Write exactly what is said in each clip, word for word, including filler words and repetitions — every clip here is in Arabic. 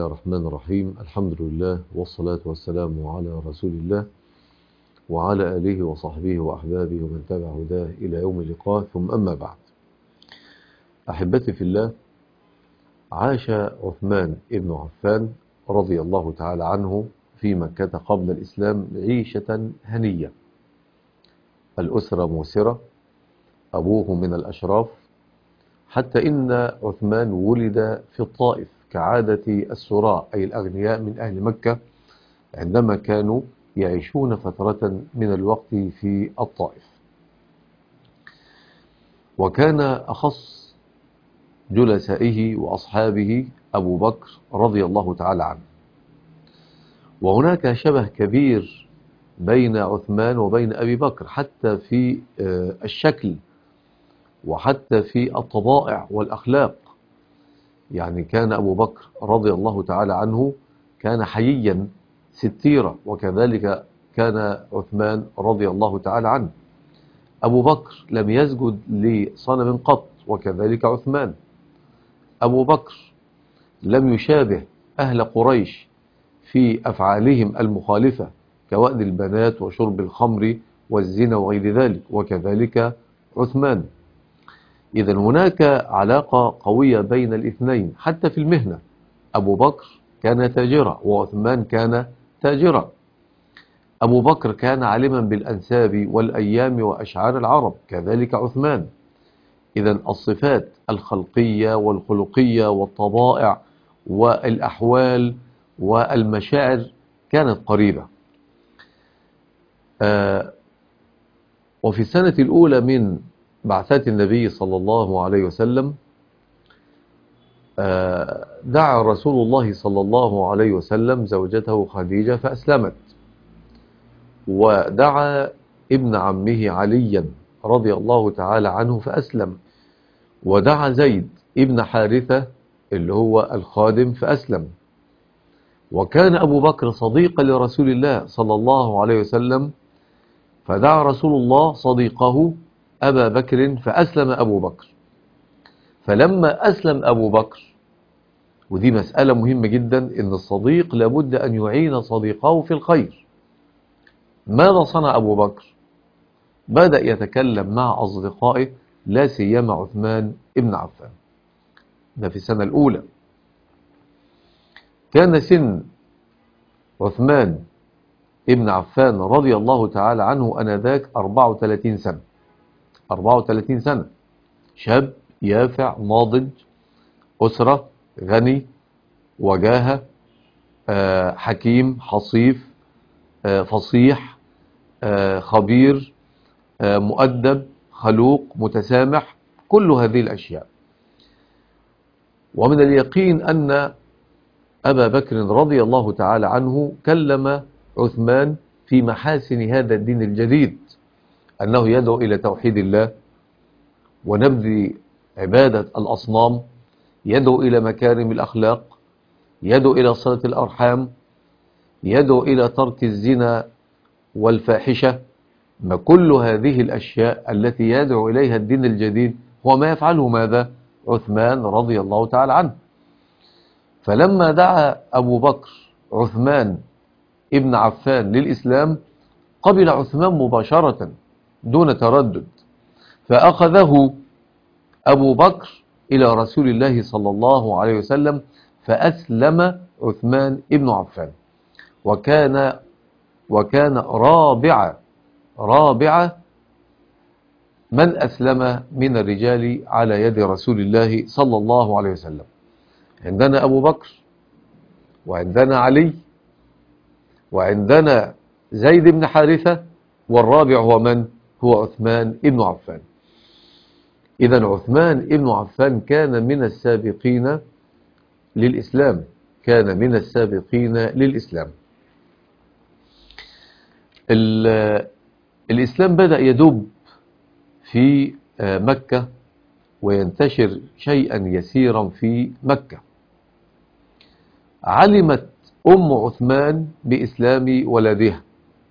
الله الرحمن الرحيم. الحمد لله والصلاة والسلام على رسول الله وعلى آله وصحبه وأحبابه ومن تبع هداه إلى يوم اللقاء، ثم أما بعد. أحبتي في الله، عاش عثمان ابن عفان رضي الله تعالى عنه في مكة قبل الإسلام عيشة هنية. الأسرة موسرة، أبوه من الأشراف، حتى إن عثمان ولد في الطائف كعادة السراء أي الأغنياء من أهل مكة عندما كانوا يعيشون فترة من الوقت في الطائف. وكان أخص جلسائه وأصحابه أبو بكر رضي الله تعالى عنه. وهناك شبه كبير بين عثمان وبين أبي بكر حتى في الشكل وحتى في الطبائع والأخلاق. يعني كان أبو بكر رضي الله تعالى عنه كان حييا ستيرا، وكذلك كان عثمان رضي الله تعالى عنه. أبو بكر لم يسجد لصنم قط، وكذلك عثمان. أبو بكر لم يشابه أهل قريش في أفعالهم المخالفة كوأد البنات وشرب الخمر والزنا وغير ذلك، وكذلك عثمان. إذن هناك علاقة قوية بين الاثنين حتى في المهنة. أبو بكر كان تاجرا وعثمان كان تاجرا. أبو بكر كان عالما بالأنساب والأيام وأشعار العرب، كذلك عثمان. إذن الصفات الخلقية والخلقية والطبائع والأحوال والمشاعر كانت قريبة. آه وفي السنة الأولى من بعثات النبي صلى الله عليه وسلم آه دعا رسول الله صلى الله عليه وسلم زوجته خديجة فأسلمت، ودعا ابن عمه عليا رضي الله تعالى عنه فأسلم، ودعا زيد ابن حارثة اللي هو الخادم فأسلم. وكان أبو بكر صديقا لرسول الله صلى الله عليه وسلم، فدعا رسول الله صديقه أبا بكر فأسلم أبو بكر. فلما أسلم أبو بكر، ودي مسألة مهمة جدا، إن الصديق لابد أن يعين صديقه في الخير. ماذا صنع أبو بكر؟ بدأ يتكلم مع أصدقائه، لا سيما عثمان ابن عفان. ده في السنة الأولى. كان سن عثمان ابن عفان رضي الله تعالى عنه أنذاك أربعة وثلاثين سنة. أربعة وثلاثين سنة، شاب يافع ناضج، أسرة، غني، وجاهة، آه، حكيم، حصيف، آه، فصيح، آه، خبير، آه، مؤدب، خلوق، متسامح، كل هذه الأشياء. ومن اليقين أن أبا بكر رضي الله تعالى عنه كلم عثمان في محاسن هذا الدين الجديد، أنه يدعو إلى توحيد الله ونبذ عبادة الأصنام، يدعو إلى مكارم الأخلاق، يدعو إلى صلة الأرحام، يدعو إلى ترك الزنا والفاحشة. ما كل هذه الأشياء التي يدعو إليها الدين الجديد هو ما يفعله ماذا؟ عثمان رضي الله تعالى عنه. فلما دعا أبو بكر عثمان ابن عفان للإسلام، قبل عثمان مباشرة دون تردد، فأخذه أبو بكر إلى رسول الله صلى الله عليه وسلم فأسلم عثمان ابن عفان، وكان وكان رابع رابع من أسلم من الرجال على يد رسول الله صلى الله عليه وسلم. عندنا أبو بكر، وعندنا علي، وعندنا زيد بن حارثة، والرابع هو من؟ هو عثمان ابن عفان. إذن عثمان ابن عفان كان من السابقين للإسلام، كان من السابقين للإسلام. الإسلام بدأ يدب في مكة وينتشر شيئا يسيرا في مكة. علمت أم عثمان بإسلام ولدها،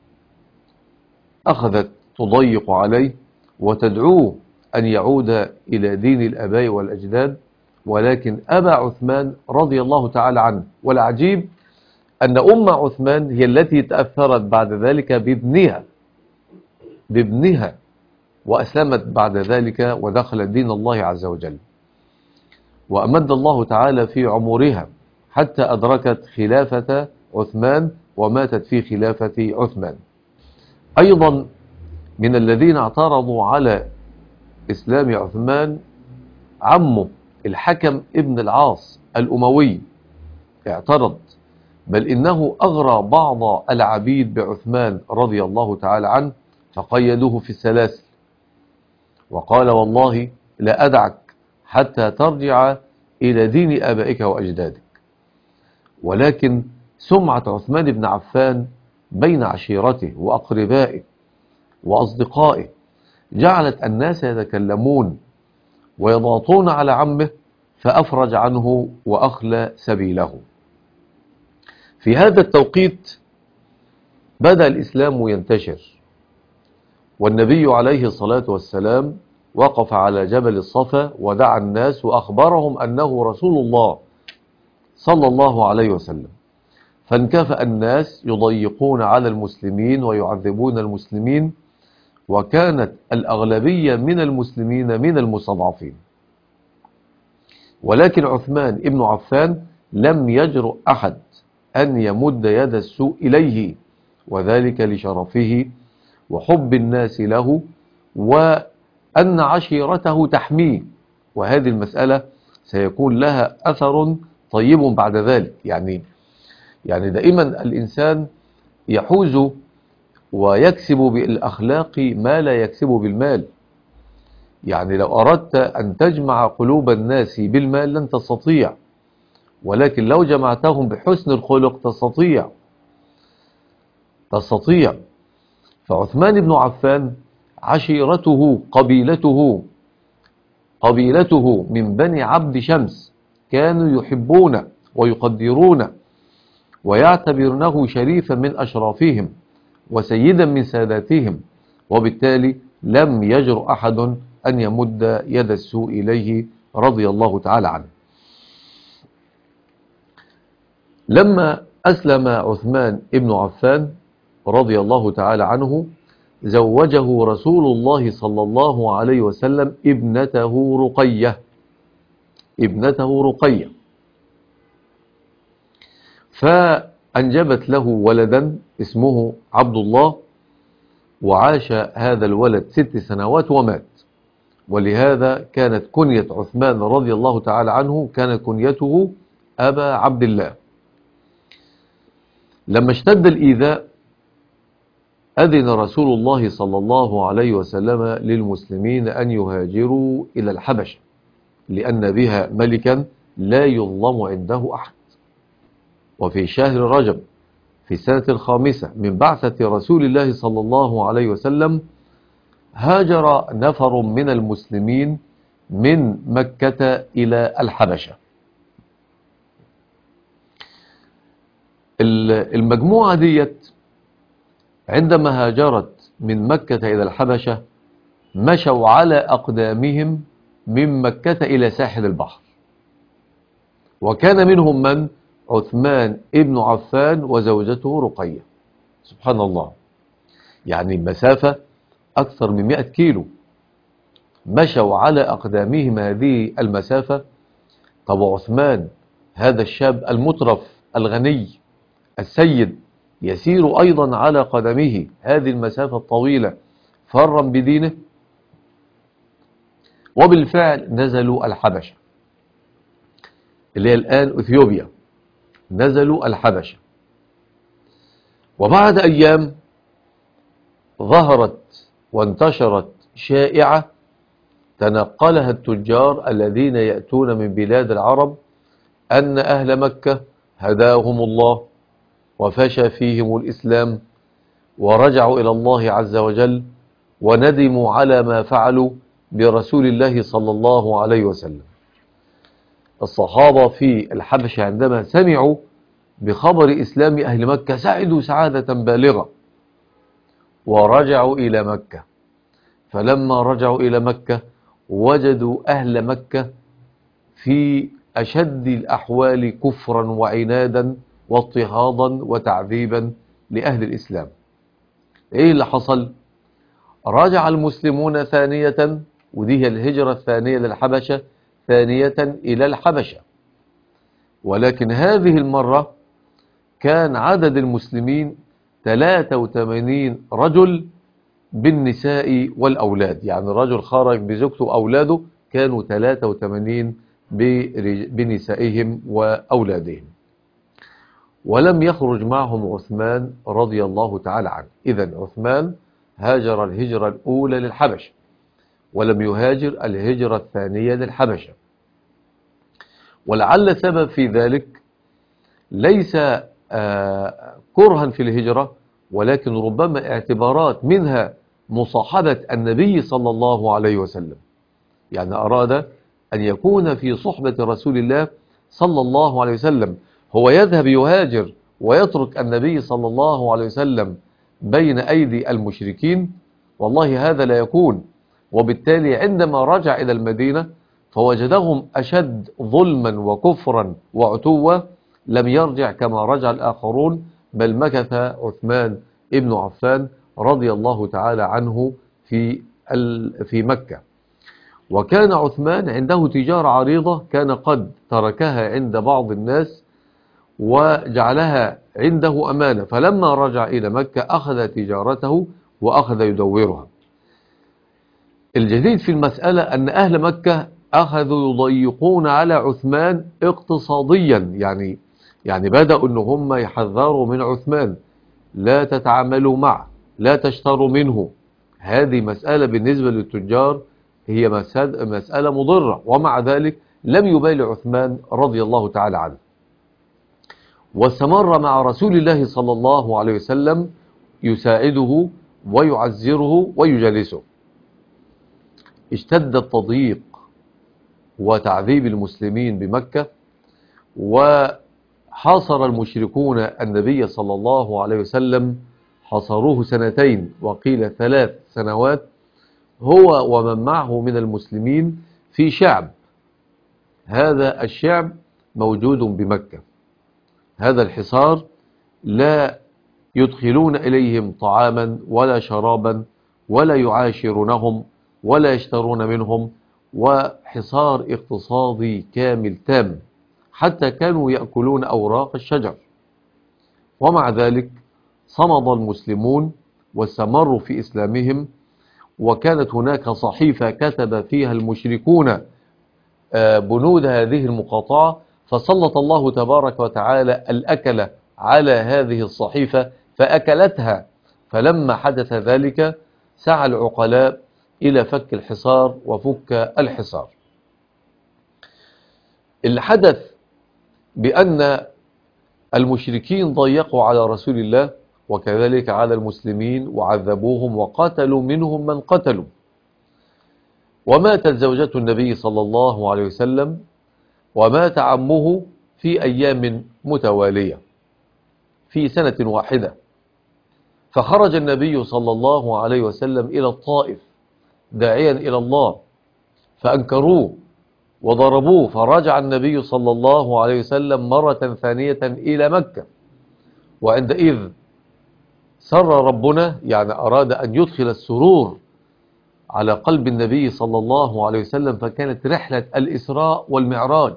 أخذت تضيق عليه وتدعوه أن يعود إلى دين الآباء والأجداد ولكن أبا عثمان رضي الله تعالى عنه. والعجيب أن أم عثمان هي التي تأثرت بعد ذلك بابنها بابنها وأسلمت بعد ذلك ودخلت دين الله عز وجل، وأمد الله تعالى في عمرها حتى أدركت خلافة عثمان وماتت في خلافة عثمان. أيضا من الذين اعترضوا على إسلام عثمان عمه الحكم ابن العاص الأموي، اعترض، بل إنه أغرى بعض العبيد بعثمان رضي الله تعالى عنه فقيدوه في السلاسل، وقال والله لا أدعك حتى ترجع إلى دين آبائك وأجدادك. ولكن سمعة عثمان بن عفان بين عشيرته وأقربائه وأصدقائه جعلت الناس يتكلمون ويضغطون على عمه، فأفرج عنه وأخلى سبيله. في هذا التوقيت بدأ الإسلام ينتشر، والنبي عليه الصلاة والسلام وقف على جبل الصفا ودعا الناس وأخبرهم أنه رسول الله صلى الله عليه وسلم، فانكفأ الناس يضيقون على المسلمين ويعذبون المسلمين، وكانت الأغلبية من المسلمين من المستضعفين. ولكن عثمان ابن عفان لم يجرؤ أحد أن يمد يد السوء إليه، وذلك لشرفه وحب الناس له وأن عشيرته تحميه، وهذه المسألة سيكون لها أثر طيب بعد ذلك. يعني يعني دائما الإنسان يحوز ويكسب بالأخلاق ما لا يكسب بالمال. يعني لو أردت أن تجمع قلوب الناس بالمال لن تستطيع، ولكن لو جمعتهم بحسن الخلق تستطيع تستطيع فعثمان بن عفان عشيرته قبيلته قبيلته من بني عبد شمس كانوا يحبون ويقدرون ويعتبرونه شريفا من أشرافهم وسيدا من ساداتهم، وبالتالي لم يجرؤ أحد أن يمد يد السوء إليه رضي الله تعالى عنه. لما أسلم عثمان ابن عفان رضي الله تعالى عنه زوجه رسول الله صلى الله عليه وسلم ابنته رقية ابنته رقية فأنجبت له ولدا اسمه عبد الله، وعاش هذا الولد ست سنوات ومات. ولهذا كانت كنية عثمان رضي الله تعالى عنه كان كنيته أبا عبد الله. لما اشتد الإيذاء أذن رسول الله صلى الله عليه وسلم للمسلمين أن يهاجروا إلى الحبشة، لأن بها ملكا لا يظلم عنده أحد. وفي شهر رجب في السنة الخامسة من بعثة رسول الله صلى الله عليه وسلم هاجر نفر من المسلمين من مكة إلى الحبشة. المجموعة ديت عندما هاجرت من مكة إلى الحبشة مشوا على أقدامهم من مكة إلى ساحل البحر، وكان منهم من عثمان ابن عفان وزوجته رقية. سبحان الله، يعني مسافة أكثر من مئة كيلو مشوا على أقدامهم هذه المسافة. طب عثمان هذا الشاب المترف الغني السيد يسير أيضا على قدمه هذه المسافة الطويلة فرا بدينه؟ وبالفعل نزلوا الحبشة اللي هي الآن أثيوبيا، نزلوا الحبشة. وبعد أيام ظهرت وانتشرت شائعة تنقلها التجار الذين يأتون من بلاد العرب أن أهل مكة هداهم الله وفشى فيهم الإسلام ورجعوا إلى الله عز وجل وندموا على ما فعلوا برسول الله صلى الله عليه وسلم. الصحابة في الحبشة عندما سمعوا بخبر إسلام أهل مكة سعدوا سعادة بالغة ورجعوا إلى مكة. فلما رجعوا إلى مكة وجدوا أهل مكة في أشد الأحوال كفرا وعنادا واضطهادا وتعذيبا لأهل الإسلام. إيه اللي حصل؟ رجع المسلمون ثانية، ودي هي الهجرة الثانية للحبشة، ثانية إلى الحبشة، ولكن هذه المرة كان عدد المسلمين ثلاثة وثمانين رجل بالنساء والأولاد، يعني الرجل خرج بزوجته وأولاده كانوا ثلاثة وثمانين بنسائهم وأولادهم، ولم يخرج معهم عثمان رضي الله تعالى عنه. إذن عثمان هاجر الهجرة الأولى للحبشة، ولم يهاجر الهجرة الثانية للحبشة. ولعل سبب في ذلك ليس آه كرها في الهجرة، ولكن ربما اعتبارات، منها مصاحبة النبي صلى الله عليه وسلم، يعني أراد أن يكون في صحبة رسول الله صلى الله عليه وسلم. هو يذهب يهاجر ويترك النبي صلى الله عليه وسلم بين أيدي المشركين؟ والله هذا لا يكون. وبالتالي عندما رجع إلى المدينة فوجدهم أشد ظلما وكفرا وعتوا، لم يرجع كما رجع الآخرون، بل مكث عثمان ابن عفان رضي الله تعالى عنه في في مكة. وكان عثمان عنده تجارة عريضة، كان قد تركها عند بعض الناس وجعلها عنده أمانة، فلما رجع إلى مكة أخذ تجارته وأخذ يدورها. الجديد في المسألة أن أهل مكة أخذوا يضيقون على عثمان اقتصاديا، يعني يعني بدأوا أن هم يحذروا من عثمان، لا تتعاملوا معه، لا تشتروا منه. هذه مسألة بالنسبة للتجار هي مسألة مضرة، ومع ذلك لم يبالي عثمان رضي الله تعالى عنه، واستمر مع رسول الله صلى الله عليه وسلم يساعده ويعزره ويجالسه. اشتد التضييق وتعذيب المسلمين بمكة، وحاصر المشركون النبي صلى الله عليه وسلم، حصروه سنتين وقيل ثلاث سنوات، هو ومن معه من المسلمين في شعب. هذا الشعب موجود بمكة، هذا الحصار لا يدخلون إليهم طعاما ولا شرابا ولا يعاشرونهم ولا يشترون منهم، وحصار اقتصادي كامل تام، حتى كانوا يأكلون أوراق الشجر. ومع ذلك صمد المسلمون واستمروا في إسلامهم. وكانت هناك صحيفة كتب فيها المشركون بنود هذه المقاطعة، فسلط الله تبارك وتعالى الأكل على هذه الصحيفة فأكلتها. فلما حدث ذلك سعى العقلاء إلى فك الحصار وفك الحصار. الحدث بأن المشركين ضيقوا على رسول الله وكذلك على المسلمين وعذبوهم وقتلوا منهم من قتلوا. وماتت زوجة النبي صلى الله عليه وسلم ومات عمه في أيام متوالية في سنة واحدة. فخرج النبي صلى الله عليه وسلم إلى الطائف داعيا إلى الله، فأنكروه وضربوه، فرجع النبي صلى الله عليه وسلم مرة ثانية إلى مكة. وعندئذ سر ربنا، يعني أراد أن يدخل السرور على قلب النبي صلى الله عليه وسلم، فكانت رحلة الإسراء والمعراج.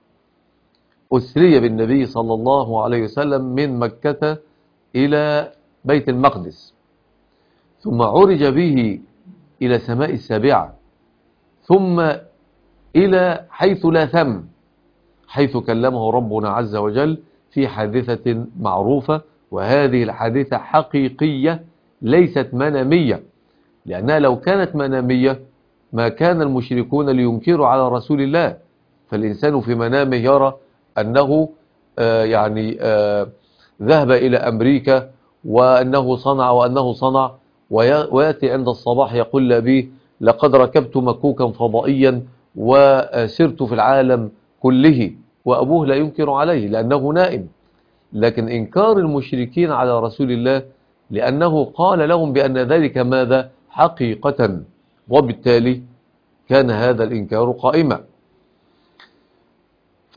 أسري بالنبي صلى الله عليه وسلم من مكة إلى بيت المقدس، ثم عرج به إلى سماء السابعة، ثم إلى حيث لا ثم، حيث كلمه ربنا عز وجل في حادثة معروفة. وهذه الحادثة حقيقية ليست منامية، لأنها لو كانت منامية ما كان المشركون لينكروا على رسول الله. فالإنسان في منامه يرى أنه آه يعني آه ذهب إلى أمريكا وأنه صنع وأنه صنع، ويأتي عند الصباح يقول لأبيه لقد ركبت مكوكا فضائيا وسرت في العالم كله، وأبوه لا ينكر عليه لأنه نائم. لكن إنكار المشركين على رسول الله لأنه قال لهم بأن ذلك ماذا حقيقة، وبالتالي كان هذا الإنكار قائما.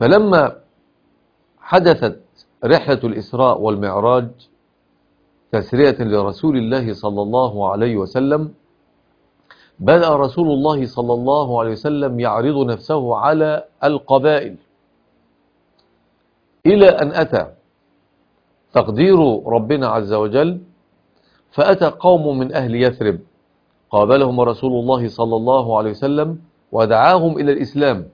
فلما حدثت رحلة الإسراء والمعراج تسرية لرسول الله صلى الله عليه وسلم، بدأ رسول الله صلى الله عليه وسلم يعرض نفسه على القبائل، إلى أن أتى تقدير ربنا عز وجل فأتى قوم من أهل يثرب، قابلهم رسول الله صلى الله عليه وسلم ودعاهم إلى الإسلام،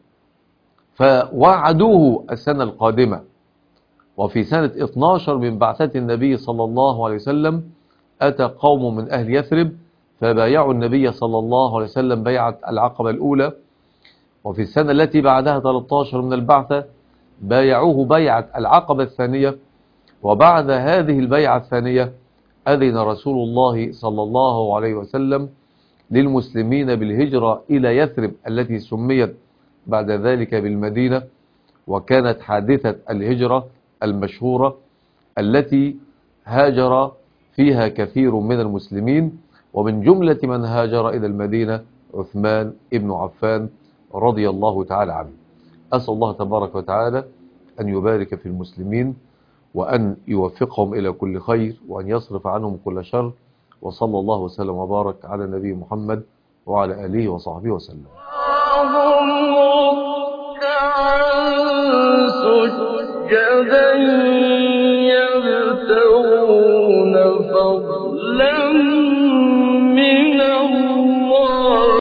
فوعدوه السنة القادمة. وفي سنة اثني عشر من بعثة النبي صلى الله عليه وسلم أتى قوم من أهل يثرب فبايعوا النبي صلى الله عليه وسلم بيعة العقبة الأولى. وفي السنة التي بعدها ثلاثة عشر من البعثة بايعوه بيعة العقبة الثانية. وبعد هذه البيعة الثانية أذن رسول الله صلى الله عليه وسلم للمسلمين بالهجرة إلى يثرب التي سميت بعد ذلك بالمدينة، وكانت حادثة الهجرة المشهورة التي هاجر فيها كثير من المسلمين، ومن جملة من هاجر إلى المدينة عثمان ابن عفان رضي الله تعالى عنه. أسأل الله تبارك وتعالى أن يبارك في المسلمين وأن يوفقهم إلى كل خير وأن يصرف عنهم كل شر، وصلى الله وسلم وبارك على نبي محمد وعلى آله وصحبه وسلم. سجدا يبتغون فضلا